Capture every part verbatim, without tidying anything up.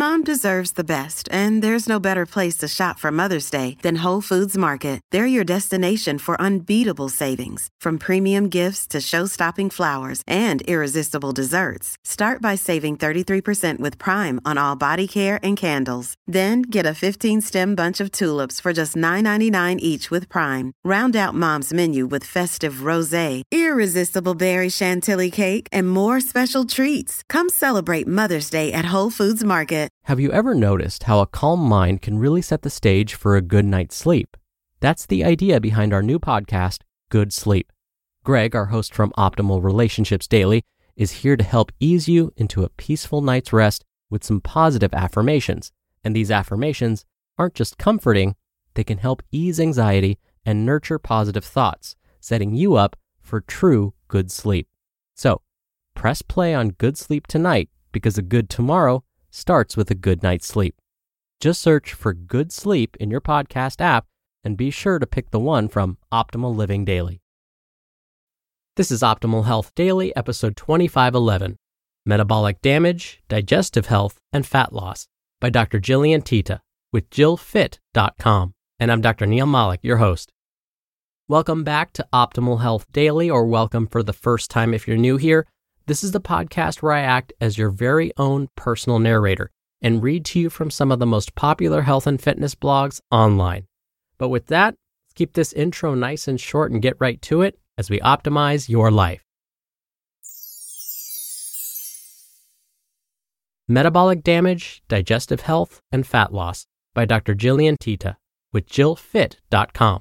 Mom deserves the best, and there's no better place to shop for Mother's Day than Whole Foods Market. They're your destination for unbeatable savings, from premium gifts to show-stopping flowers and irresistible desserts. Start by saving thirty-three percent with Prime on all body care and candles. Then get a fifteen-stem bunch of tulips for just nine ninety-nine each with Prime. Round out Mom's menu with festive rosé, irresistible berry chantilly cake, and more special treats. Come celebrate Mother's Day at Whole Foods Market. Have you ever noticed how a calm mind can really set the stage for a good night's sleep? That's the idea behind our new podcast, Good Sleep. Greg, our host from Optimal Relationships Daily, is here to help ease you into a peaceful night's rest with some positive affirmations. And these affirmations aren't just comforting, they can help ease anxiety and nurture positive thoughts, setting you up for true good sleep. So, press play on Good Sleep tonight because a good tomorrow starts with a good night's sleep. Just search for Good Sleep in your podcast app and be sure to pick the one from Optimal Living Daily. This is Optimal Health Daily, episode twenty-five eleven, Metabolic Damage, Digestive Health, and Fat Loss by Doctor Jillian Teta with Jill Fit dot com. And I'm Doctor Neil Malik, your host. Welcome back to Optimal Health Daily, or welcome for the first time if you're new here. This is the podcast where I act as your very own personal narrator and read to you from some of the most popular health and fitness blogs online. But with that, let's keep this intro nice and short and get right to it as we optimize your life. Metabolic Damage, Digestive Health, and Fat Loss by Doctor Jillian Teta with Jill Fit dot com.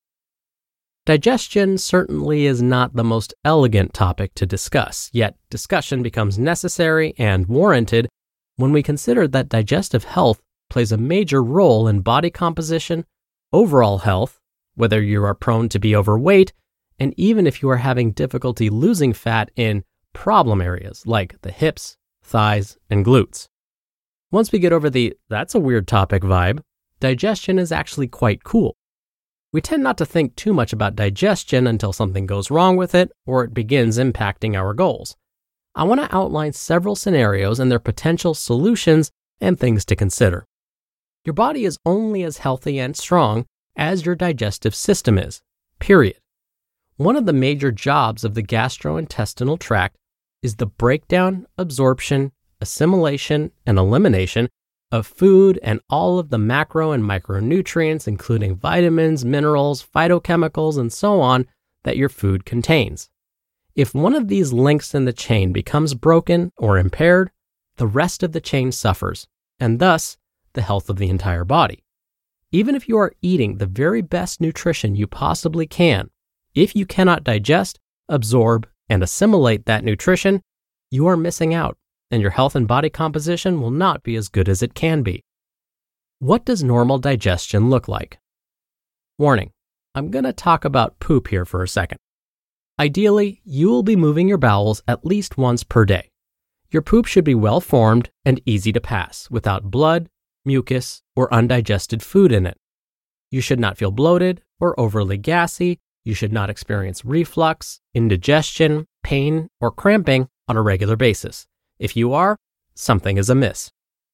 Digestion certainly is not the most elegant topic to discuss, yet discussion becomes necessary and warranted when we consider that digestive health plays a major role in body composition, overall health, whether you are prone to be overweight, and even if you are having difficulty losing fat in problem areas like the hips, thighs, and glutes. Once we get over the "that's a weird topic" vibe, digestion is actually quite cool. We tend not to think too much about digestion until something goes wrong with it or it begins impacting our goals. I want to outline several scenarios and their potential solutions and things to consider. Your body is only as healthy and strong as your digestive system is, period. One of the major jobs of the gastrointestinal tract is the breakdown, absorption, assimilation, and elimination of food and all of the macro and micronutrients, including vitamins, minerals, phytochemicals, and so on, that your food contains. If one of these links in the chain becomes broken or impaired, the rest of the chain suffers, and thus the health of the entire body. Even if you are eating the very best nutrition you possibly can, if you cannot digest, absorb, and assimilate that nutrition, you are missing out, and your health and body composition will not be as good as it can be. What does normal digestion look like? Warning, I'm going to talk about poop here for a second. Ideally, you will be moving your bowels at least once per day. Your poop should be well formed and easy to pass, without blood, mucus, or undigested food in it. You should not feel bloated or overly gassy. You should not experience reflux, indigestion, pain, or cramping on a regular basis. If you are, something is amiss.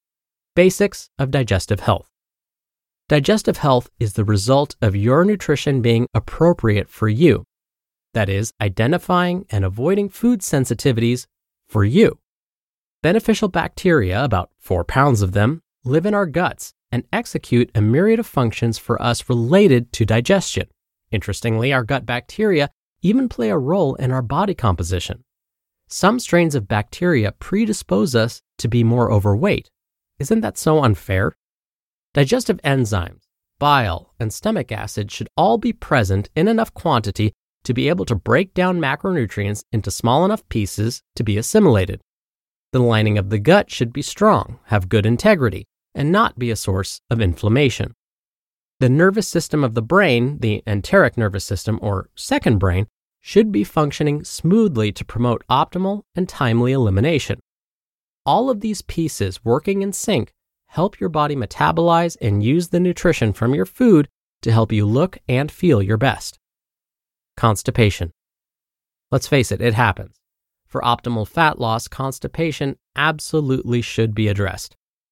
Basics of digestive health. Digestive health is the result of your nutrition being appropriate for you. That is, identifying and avoiding food sensitivities for you. Beneficial bacteria, about four pounds of them, live in our guts and execute a myriad of functions for us related to digestion. Interestingly, our gut bacteria even play a role in our body composition. Some strains of bacteria predispose us to be more overweight. Isn't that so unfair? Digestive enzymes, bile, and stomach acid should all be present in enough quantity to be able to break down macronutrients into small enough pieces to be assimilated. The lining of the gut should be strong, have good integrity, and not be a source of inflammation. The nervous system of the brain, the enteric nervous system or second brain, should be functioning smoothly to promote optimal and timely elimination. All of these pieces working in sync help your body metabolize and use the nutrition from your food to help you look and feel your best. Constipation. Let's face it, it happens. For optimal fat loss, constipation absolutely should be addressed.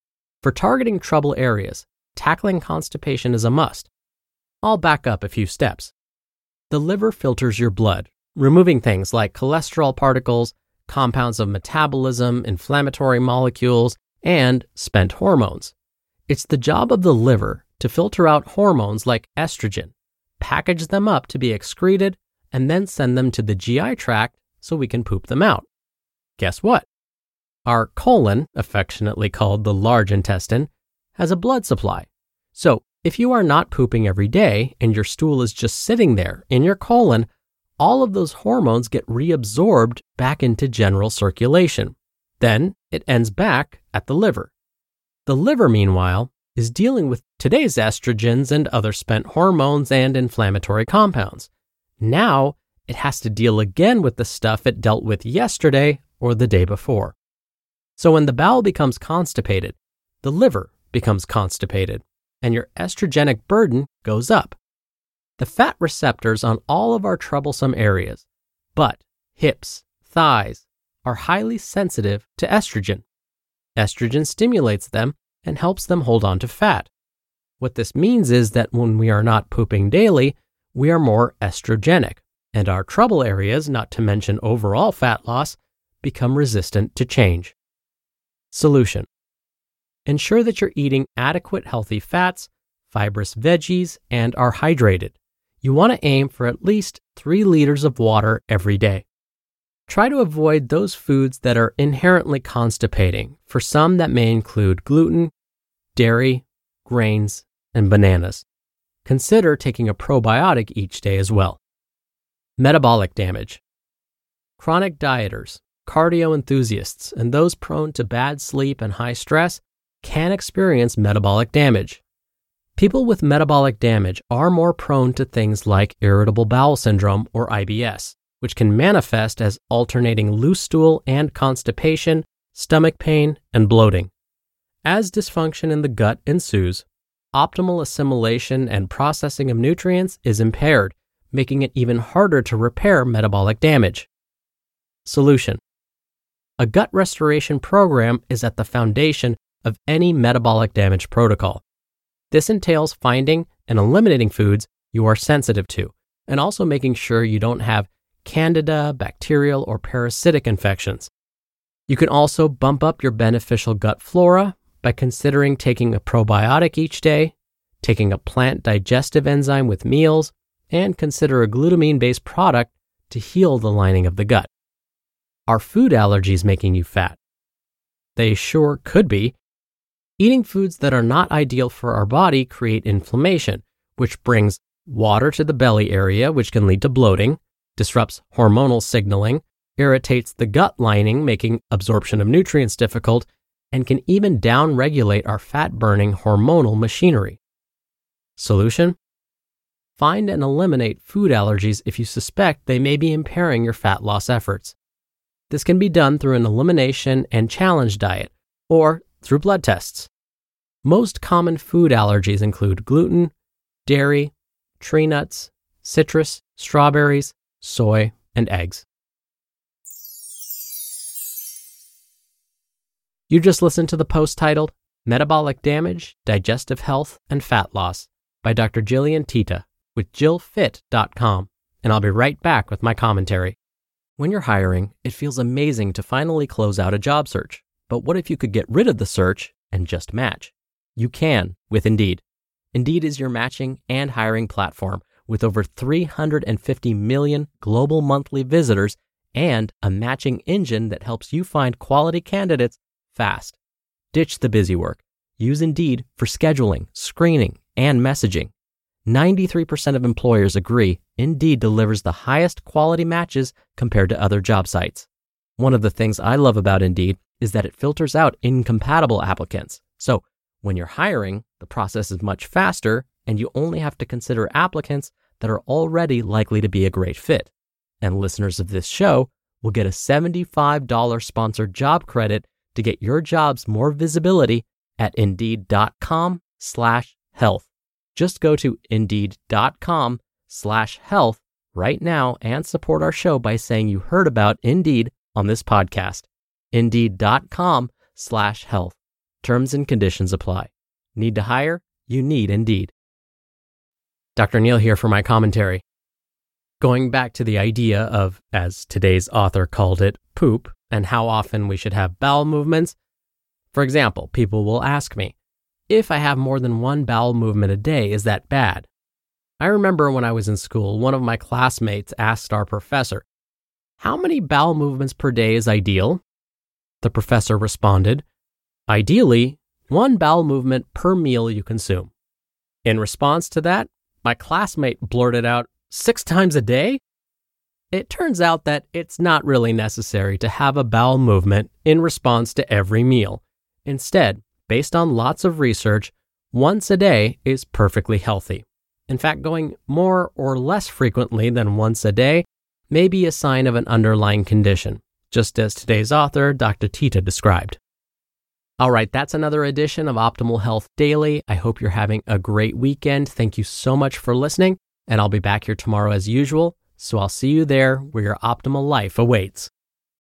For targeting trouble areas, tackling constipation is a must. I'll back up a few steps. The liver filters your blood, removing things like cholesterol particles, compounds of metabolism, inflammatory molecules, and spent hormones. It's the job of the liver to filter out hormones like estrogen, package them up to be excreted, and then send them to the G I tract so we can poop them out. Guess what? Our colon, affectionately called the large intestine, has a blood supply. So if you are not pooping every day and your stool is just sitting there in your colon, all of those hormones get reabsorbed back into general circulation. Then it ends back at the liver. The liver, meanwhile, is dealing with today's estrogens and other spent hormones and inflammatory compounds. Now it has to deal again with the stuff it dealt with yesterday or the day before. So when the bowel becomes constipated, the liver becomes constipated, and your estrogenic burden goes up. The fat receptors on all of our troublesome areas, butt, hips, thighs, are highly sensitive to estrogen. Estrogen stimulates them and helps them hold on to fat. What this means is that when we are not pooping daily, we are more estrogenic, and our trouble areas, not to mention overall fat loss, become resistant to change. Solution: ensure that you're eating adequate healthy fats, fibrous veggies, and are hydrated. You want to aim for at least three liters of water every day. Try to avoid those foods that are inherently constipating. For some, that may include gluten, dairy, grains, and bananas. Consider taking a probiotic each day as well. Metabolic damage. Chronic dieters, cardio enthusiasts, and those prone to bad sleep and high stress can experience metabolic damage. People with metabolic damage are more prone to things like irritable bowel syndrome or I B S, which can manifest as alternating loose stool and constipation, stomach pain, and bloating. As dysfunction in the gut ensues, optimal assimilation and processing of nutrients is impaired, making it even harder to repair metabolic damage. Solution: a gut restoration program is at the foundation of any metabolic damage protocol. This entails finding and eliminating foods you are sensitive to, and also making sure you don't have candida, bacterial, or parasitic infections. You can also bump up your beneficial gut flora by considering taking a probiotic each day, taking a plant digestive enzyme with meals, and consider a glutamine-based product to heal the lining of the gut. Are food allergies making you fat? They sure could be. Eating foods that are not ideal for our body create inflammation, which brings water to the belly area, which can lead to bloating, disrupts hormonal signaling, irritates the gut lining, making absorption of nutrients difficult, and can even downregulate our fat-burning hormonal machinery. Solution: find and eliminate food allergies if you suspect they may be impairing your fat loss efforts. This can be done through an elimination and challenge diet, or through blood tests. Most common food allergies include gluten, dairy, tree nuts, citrus, strawberries, soy, and eggs. You just listened to the post titled Metabolic Damage, Digestive Health, and Fat Loss by Doctor Jillian Teta with Jill Fit dot com, and I'll be right back with my commentary. When you're hiring, it feels amazing to finally close out a job search. But what if you could get rid of the search and just match? You can with Indeed. Indeed is your matching and hiring platform with over three hundred fifty million global monthly visitors and a matching engine that helps you find quality candidates fast. Ditch the busy work. Use Indeed for scheduling, screening, and messaging. ninety-three percent of employers agree Indeed delivers the highest quality matches compared to other job sites. One of the things I love about Indeed is that it filters out incompatible applicants. So when you're hiring, the process is much faster, and you only have to consider applicants that are already likely to be a great fit. And listeners of this show will get a seventy-five dollars sponsored job credit to get your jobs more visibility at Indeed.com slash health. Just go to Indeed.com slash health right now and support our show by saying you heard about Indeed on this podcast. Indeed.com slash health. Terms and conditions apply. Need to hire? You need Indeed. Doctor Neal here for my commentary. Going back to the idea of, as today's author called it, poop, and how often we should have bowel movements. For example, people will ask me, if I have more than one bowel movement a day, is that bad? I remember when I was in school, one of my classmates asked our professor, how many bowel movements per day is ideal? The professor responded, ideally, one bowel movement per meal you consume. In response to that, my classmate blurted out, six times a day? It turns out that it's not really necessary to have a bowel movement in response to every meal. Instead, based on lots of research, once a day is perfectly healthy. In fact, going more or less frequently than once a day may be a sign of an underlying condition, just as today's author, Doctor Tita, described. All right, that's another edition of Optimal Health Daily. I hope you're having a great weekend. Thank you so much for listening, and I'll be back here tomorrow as usual, so I'll see you there where your optimal life awaits.